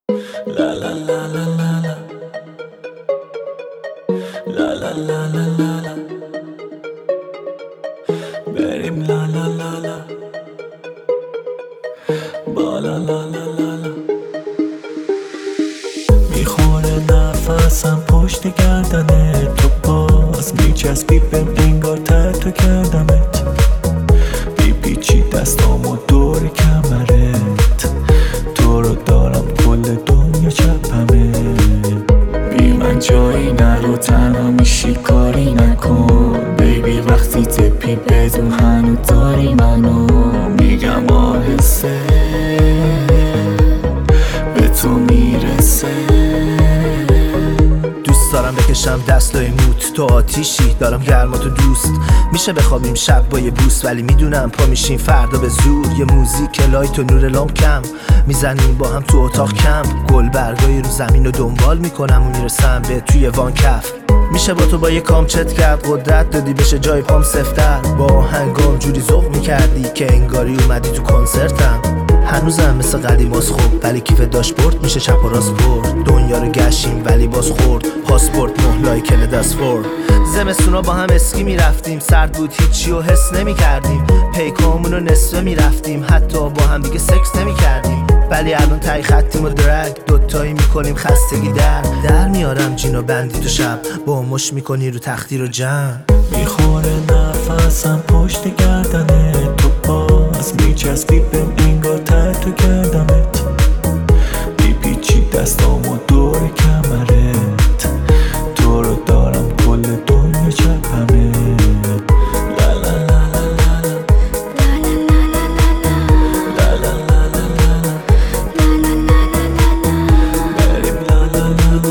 La la la la la la. La la la la la la. بریم لا لا لا لا. با لا لا لا لا لا. میخوره نفسم پشت گردنت، تو باز میچسبی بهم انگار تحت کردمت، میپیچی دستامو دور کمرت، تو رو دارم کل دنیا چپمه. بی من جایی نرو، تنها میشی کاری نکن بیبی، وقتی تپی بدون هنو داری منو، میگم آهسته به تو میرسه. دوست دارم بکشم دستای موت، تو آتیشی دارم گرماتو دوست، میشه بخوابیم شب با یه بوس، ولی میدونم پا میشیم فردا به زور. یه موزیک لایت و نور لامپ کم میزنیم با هم تو اتاق کم، گل برگای رو زمین رو دنبال میکنم و میرسم به توی وان کف. میشه با تو با یه کام چت کرد، قدرت دادی بشه جای پام سفتر، با هنگام جوری ذوق میکردی که انگاری اومدی تو کنسرتم. هنوزم مثل قدیماست خوب، ولی کیف داشبورد میشه چپ و راست برد، دنیا رو گشتیم ولی باز خورد، پاسپورت مهلای کل دستفورد. زمستونا با هم اسکی میرفتیم، سرد بود هیچی و حس نمیکردیم، پیکامون رو نصفه میرفتیم، حتی با هم دیگه سکس نمیکردیم، ولی الان تای خطیم و درگ دوتایی میکنیم، خستگی در میارم جین و بندی تو شب، با مش میکنی رو تختی رو جمع. میخوره نفسم پشت گردنت، تو باز میچسبی بهم انگار تحت کردمت، میپیچی دستامو دور کمرت، تو رو دارم کل دنیا چپمه. لا لا لا لا لا لا. لا لا لا لا لا لا. بریم لا لا لا لا.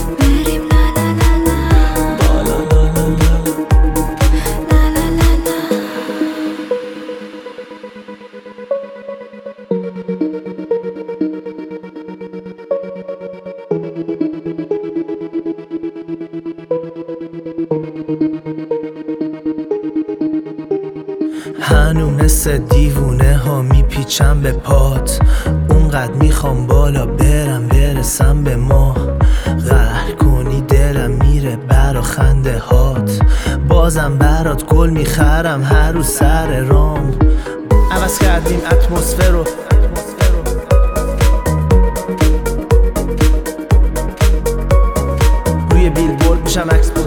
با لا لا لا لا لا. هنو مثل دیوونه ها میپیچم به پات، اونقدر میخوام بالا برم برسم به ما، قهر کنی دلم میره برا خنده هات، بازم برات گل میخرم هر روز سر رام. عوض کردیم اتمسفر رو، روی بیلبورد میشم عکس